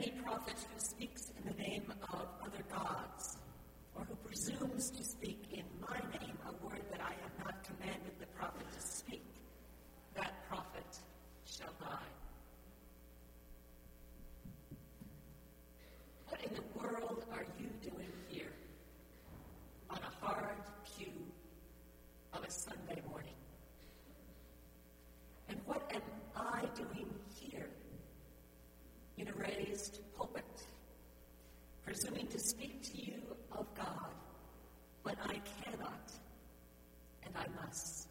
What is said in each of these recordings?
any prophet who speaks in the name of other gods, or who presumes to speak in my name a word that I have not commanded the prophet to speak, that prophet shall die. What in the world are you doing here on a hard pew of a Sunday morning? And what am I doing here in a raised pulpit, presuming to speak to you of God when I cannot and I must?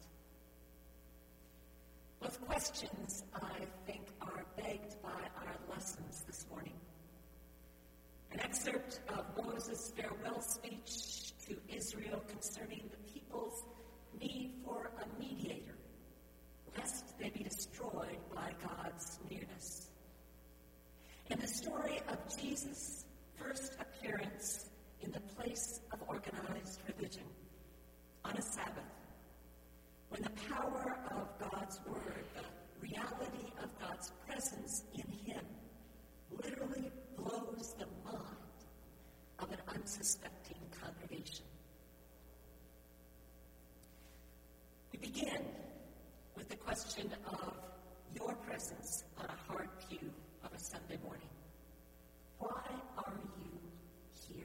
Both questions, I think, are begged by our lessons this morning. An excerpt of Moses' farewell speech to Israel concerning the people's need for a mediator, lest they be destroyed by God's nearness. And the story of Jesus' first appearance in the place of organized religion on a Sabbath, when the power of God's word, the reality of God's presence in him, literally blows the mind of an unsuspecting congregation. We begin with the question of your presence on a hard pew of a Sunday morning. Why are you here?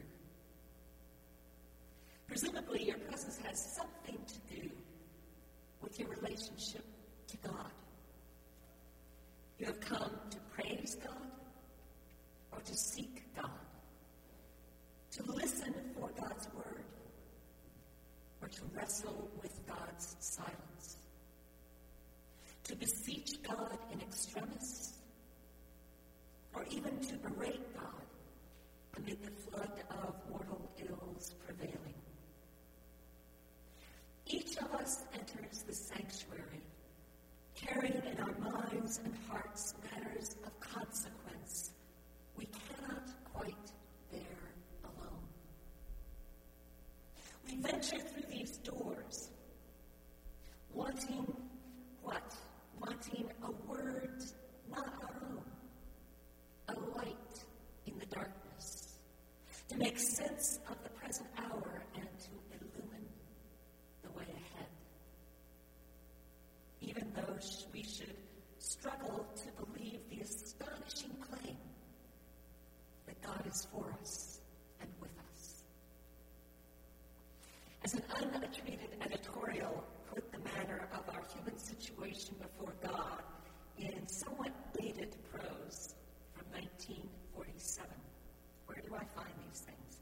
Presumably, your presence has something to do with your relationship to God. You have come to praise God or to seek God, to listen for God's word or to wrestle with God's silence, to beseech God in extremis, or even to berate God amid the flood of mortal ills prevailing. Each of us enters the sanctuary, carrying in our minds and hearts matters of consequence we cannot quite bear alone. We venture through these doors, wanting what? Wanting a word not our own, a light in the darkness, to make sense of the present hour and to illumine the way ahead. Even though we should struggle to believe the astonishing claim that God is for us and with us. As an untreated editorial put the matter of our human situation before God in somewhat dated prose from 1947. Where do I find these things?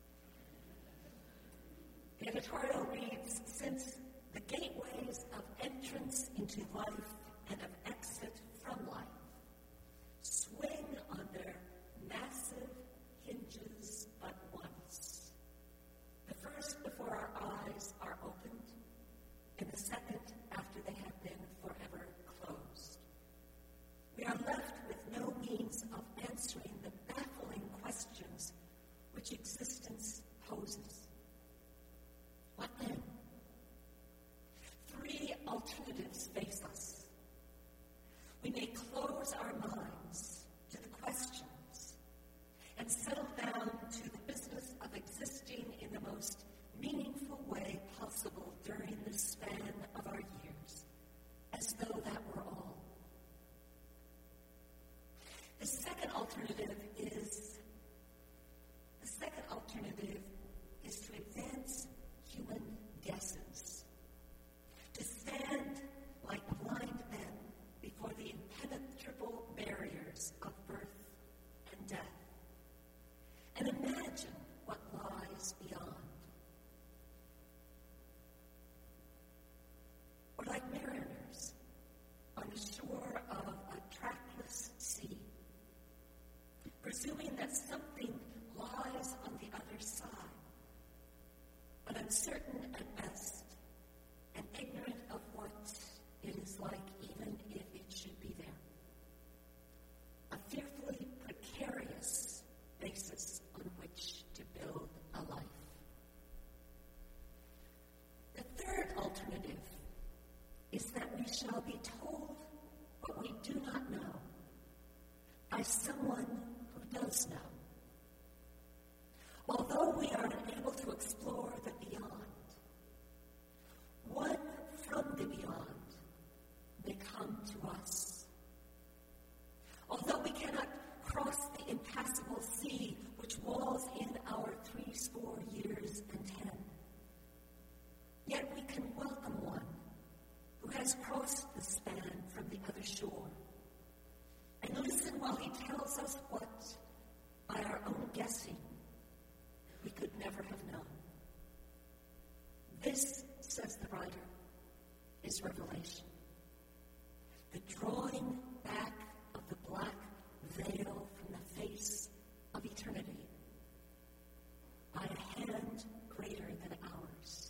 The editorial reads, since the gateways of entrance into life and of exit from life swing on their massive hinges but once, the first before our eyes are opened, and the second after they have been forever closed. We are left with no means of answering the baffling questions which existence poses. What then? Three alternatives face us. We may close our minds to the questions and settle down to the business of existing in the most meaningful way possible during the span of our years, as though that were all. The second alternative is to advance human guesses, to stand like blind men before the impenetrable barriers of birth and death, and imagine what lies beyond. Or like mariners on the shore of a trackless sea, presuming that something lies on the other side, but uncertain at best, and ignorant of what it is like, even if it should be there. A fearfully precarious basis on which to build a life. The third alternative is that we shall be told what we do not know by someone who does know. Although we are unable to explore the beyond, one from the beyond may come to us. Although we cannot cross the impassable sea which walls in our 80 years and 10, yet we can welcome one who has crossed the span from the other shore, and listen while he tells us what, by our own guessing, we could never have known. This, says the writer, is revelation. The drawing back of the black veil from the face of eternity by a hand greater than ours.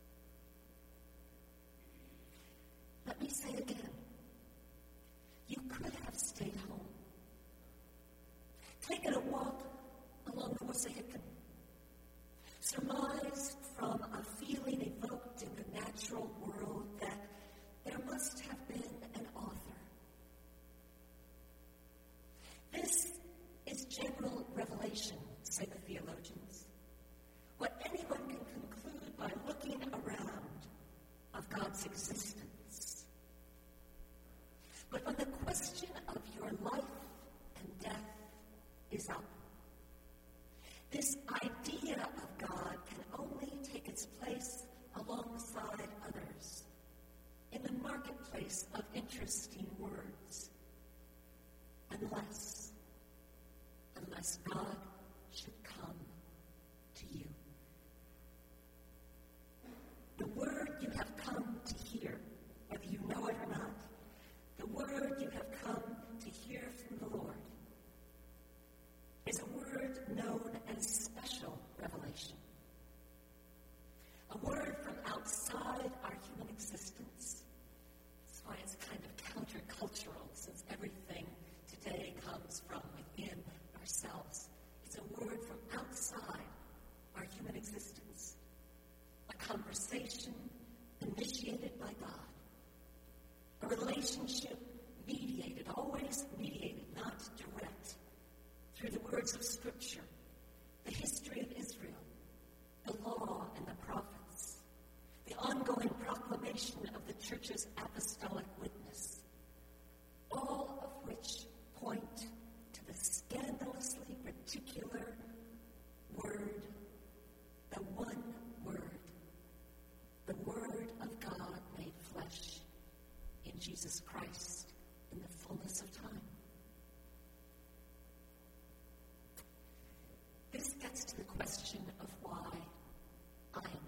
Let me say again, you could have stayed home, taken a walk along the Wissahickon, surmised from a feeling evoked in the natural world that there must have been an author. This is general revelation, say the theologians. What anyone can conclude by looking around of God's existence. But when the question of your life and death is up, this idea of God can only take its place alongside others in the marketplace of interesting words, unless God should come to you. The word you have come to hear, whether you know it or not, the word you have come to hear from the Lord is a word known as special revelation. A word from outside our human existence. That's why it's kind of countercultural, since everything today comes from within ourselves. It's a word from outside our human existence. A conversation initiated by God. A relationship mediated, always mediated, not direct, through the words of Scripture, the history of Israel, the law and the prophets, the ongoing proclamation of the Church's apostolic witness, all of which point to the scandalously particular word, the one word, the Word of God made flesh in Jesus Christ in the fullness of time. This gets to the question of why I am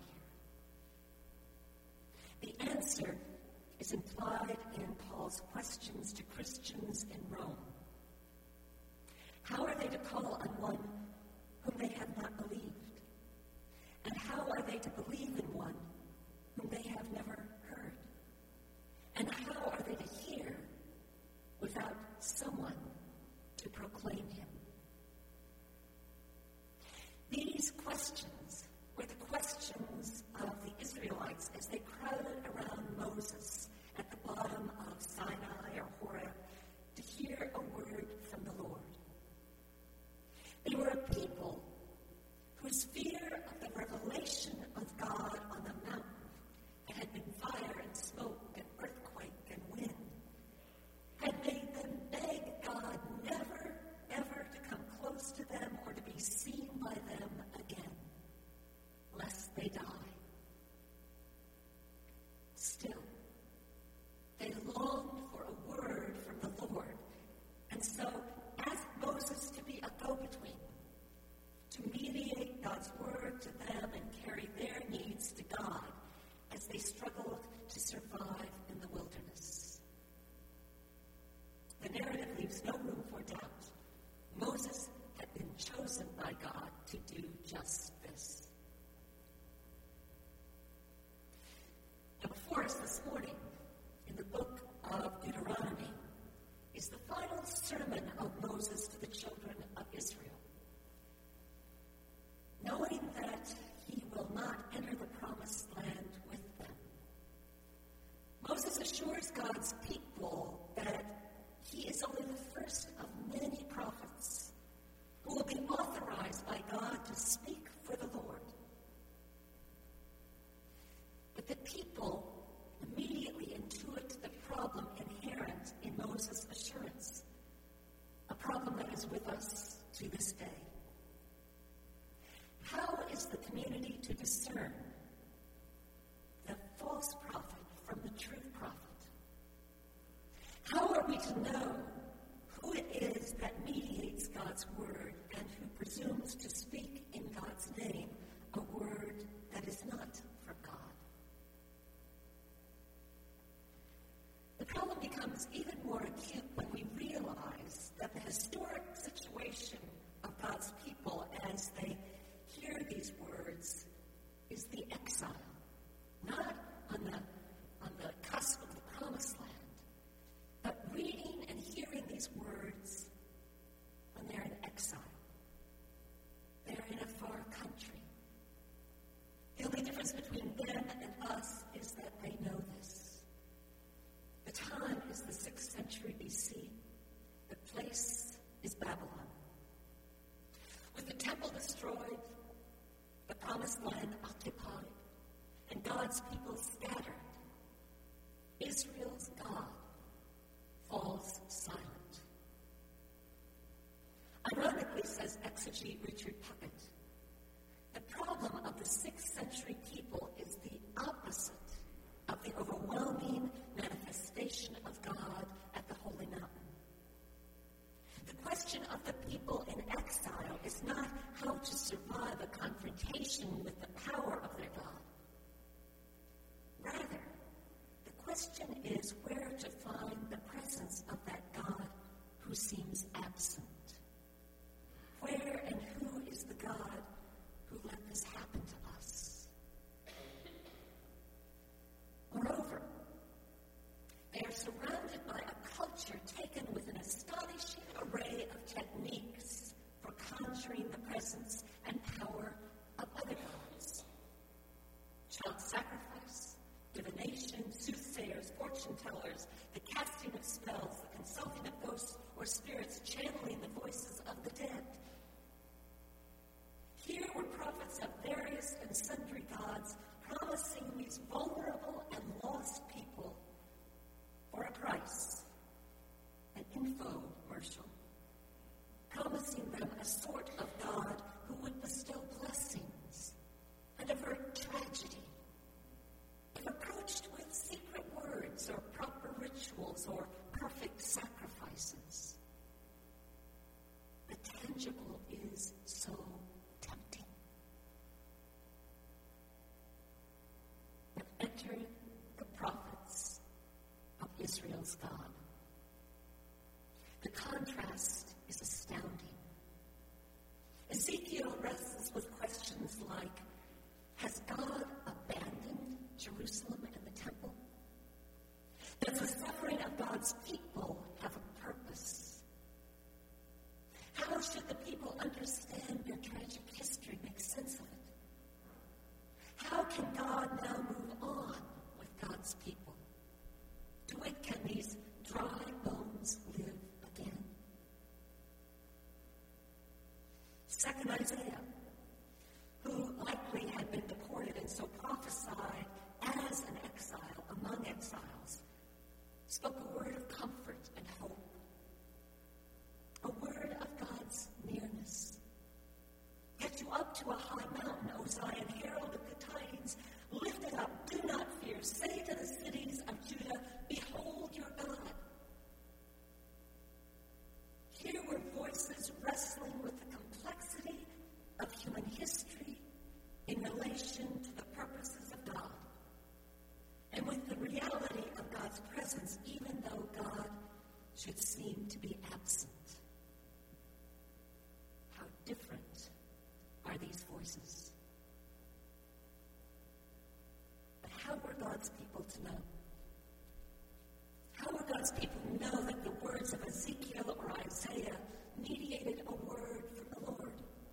here. The answer is implied in Paul's questions to Christians in Rome. How are they to call on one whom they have not believed? And how are they to believe in one whom they have never heard? And how are they to hear without someone to proclaim him? These questions were the questions of the Israelites as they crowded around Moses at the bottom of Sinai or Horeb to hear a word from the Lord. They were a people whose fear of the revelation of God on the mountain that had been fire and smoke and earthquake and wind had made them beg God never, ever is with us to this day. How is the community to discern the false prophet from the true prophet? How are we to know who it is that mediates God's word and who presumes to speak in God's name a word that is not from God? The problem becomes even more acute when we realize that the historic situation of God's people as they hear these words is the exile, not on the cusp of the promised land, but reading and hearing these words when they're in exile. They're in a far country. The only difference between them and us is that they know this. The time is the 6th century BC. The place is Babylon. With the temple destroyed, the promised land occupied, and God's people scattered, Israel's God falls silent. Ironically, says exegete Richard Puckett, the problem of the 6th century people is the opposite of the overwhelming manifestation of God at the Holy Mountain. The question of the people in exile is not how to survive a confrontation with the power of their God. Rather, the question is where to find the presence of that God who seems absent. Where and who is the God who let this happen to us? Moreover, they are surrounded by a culture taken with an astonishing array of techniques for conjuring the presence and power of other gods. Child sacrifice, divination, soothsayers, fortune tellers, the casting of spells, the consulting of ghosts or spirits, channeling the voices of the dead. Here were prophets of various and sundry gods promising these vulnerable and lost people for a price, an infomercial, promising them a sort of God who would bestow blessings and avert tragedy. If approached with secret words or proper rituals or perfect sacrifices, the tangible is so tempting. But enter the prophets of Israel's God. The contrast is astounding. Ezekiel wrestles with questions like, has God abandoned Jerusalem and the temple? Does the suffering of God's people have a purpose? How should the people understand their tragic history, make sense of it? How can God now move on with God's people? To what can these dry bones live again? Second Isaiah, who likely had been deported and so prophesied as an exile among exiles, spoke a word of comfort and hope, a word of God's nearness. Get you up to a high mountain, O Zion, herald of good tidings. Lift it up, do not fear. Say to the cities of Judah, behold your God. Here were voices wrestling with the complexity of human history in relation to the purposes of God, and with the reality of God's presence, even though God should seem to be absent. How different are these voices? But how were God's people to know? How were God's people know that the words of Ezekiel or Isaiah mediated a word from the Lord?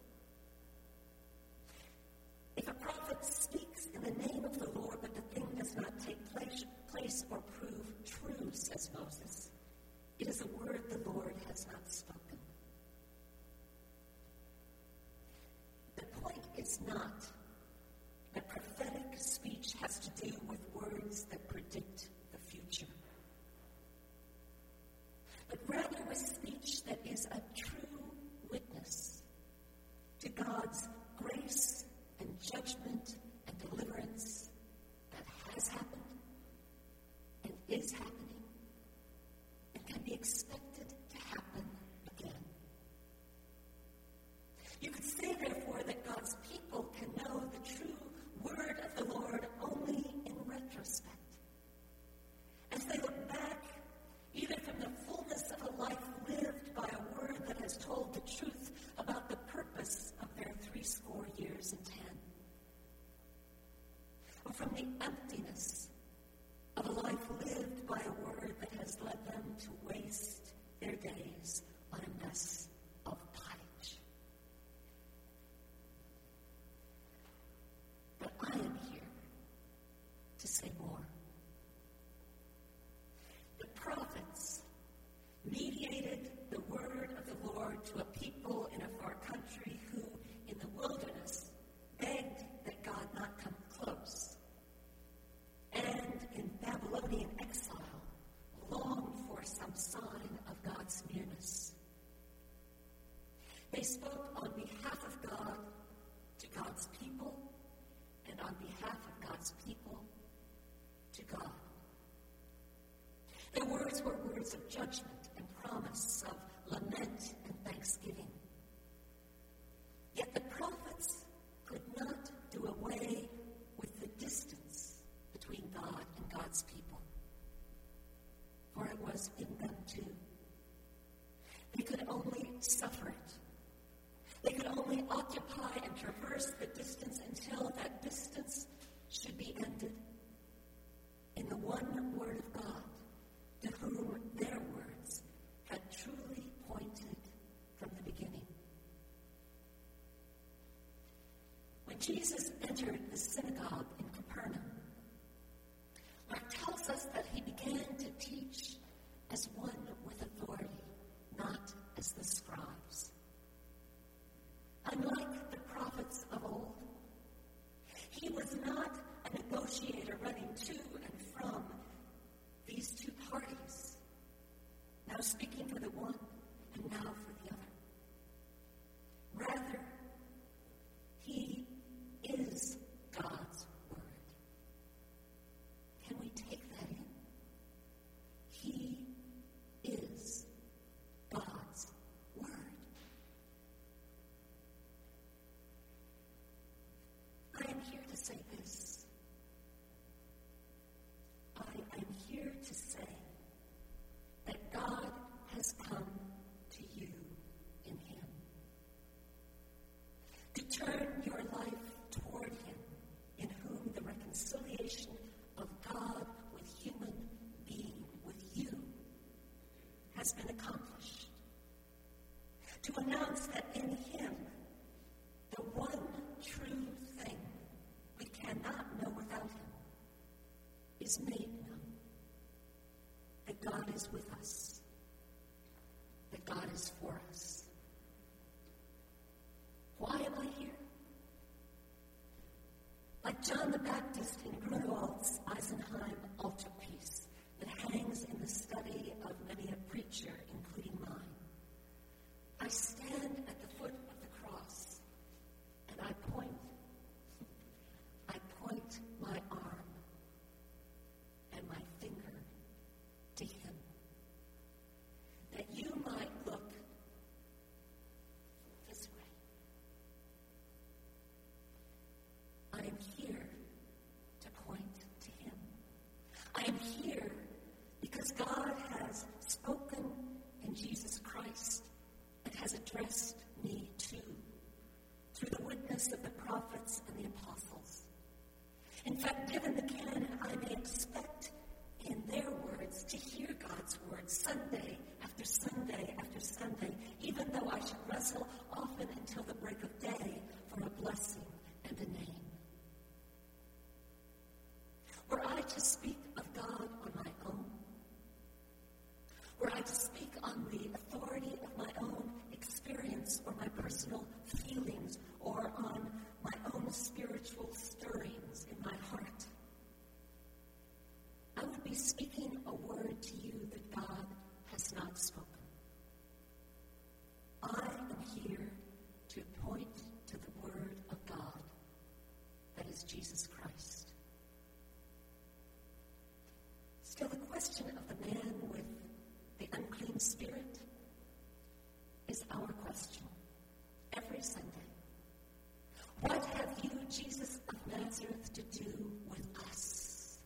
If a prophet speaks in the name of the Lord, but the thing does not take place or prove true, says Moses, it is a word the Lord has not spoken. The point is not that prophetic speech has to do with words that predict the future, but rather with speech that is a true to a people in a far country who, in the wilderness, begged that God not come close, and in Babylonian exile, longed for some sign of God's nearness. They spoke on behalf of God to God's people, and on behalf of God's people to God. Their words were words of judgment and promise, of lament and thanksgiving. Yet the prophets could not do away with the distance between God and God's people, for it was in them too. They could only suffer it. They could only occupy and traverse the distance until that distance should be ended in the one word of God, to whom their words had truly pointed from the beginning. When Jesus entered the synagogue in Capernaum, Mark tells us that he began to teach as one with authority, not as the scribes. Unlike the prophets of old, he was not a negotiator running to and from these two parties, now speaking for the one and now for the other. Rather, he is God's word. Can we take that in? He is God's word. I am here to say this. I am here to say that God has come to you in him. To turn your life toward him, in whom the reconciliation of God with human being, with you, has been accomplished. To announce that in him, the one true thing we cannot know without him is made known. That God is with us. That God is for us. Why am I here? Like John the Baptist in Grunewald's Eisenheim altarpiece that hangs in the study of many a preacher, including mine, I stand at the foot of the cross and I point my arm and my finger to him, that you might look this way. I am here to point to him. I am here because God has spoken in Jesus Christ and has addressed me too, through the witness of the prophets and the apostles. In fact, given the canon, I may expect in their words to hear God's word Sunday after Sunday after Sunday, even though I should wrestle often until the break of day for a blessing and a name. Were I to speak of God on my own, were I to speak on the authority of my own experience or my personal feelings or on my own spiritual stirrings in my heart, I would be speaking a word to you that God has not spoken. I am here to point to the word of God, that is Jesus Christ. Still, the question of the man with the unclean spirit is our question every Sunday. What have you, Jesus of Nazareth, to do with us?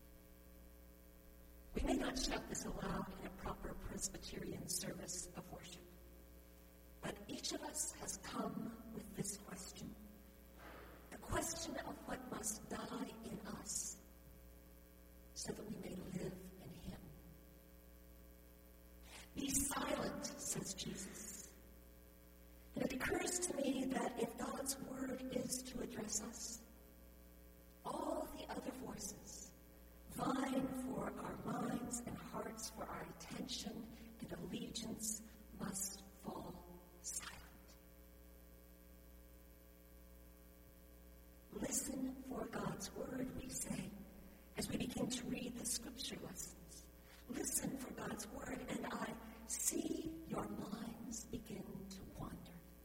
We may not shout this aloud in a proper Presbyterian service of worship, but each of us has come with this question. The question of what must die in us so that we may live in him. Be silent, says Jesus. And it occurs to me that if God's word is to address us, all the other voices vying for our minds and hearts, for our attention and allegiance, must fall Listen for God's word, we say, as we begin to read the scripture lessons. Listen for God's word, and I see your minds begin to wander.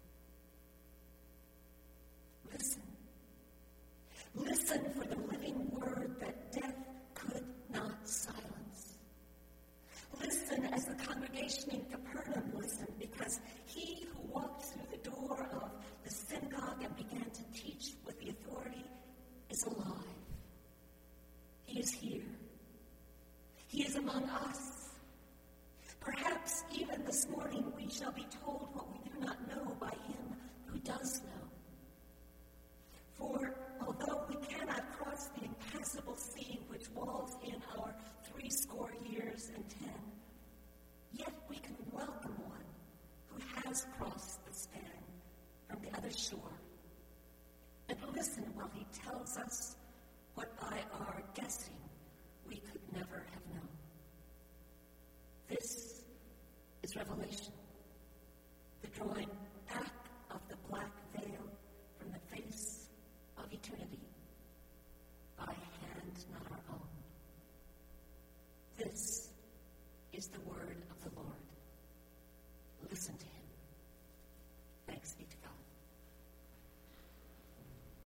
Listen. Listen for the living word that death could not silence. Listen as the congregation in Capernaum listened, because he who walked through the door of the synagogue and began to teach with the authority is alive. He is here. He is among us. Perhaps even this morning we shall be told what we do not know by him who does know. For although we cannot cross the impassable sea which walls in our 80 years and 10, yet we can welcome one who has crossed the span from the other shore, and listen while he tells us what by our guessing we could never have known. This is Revelation, the drawing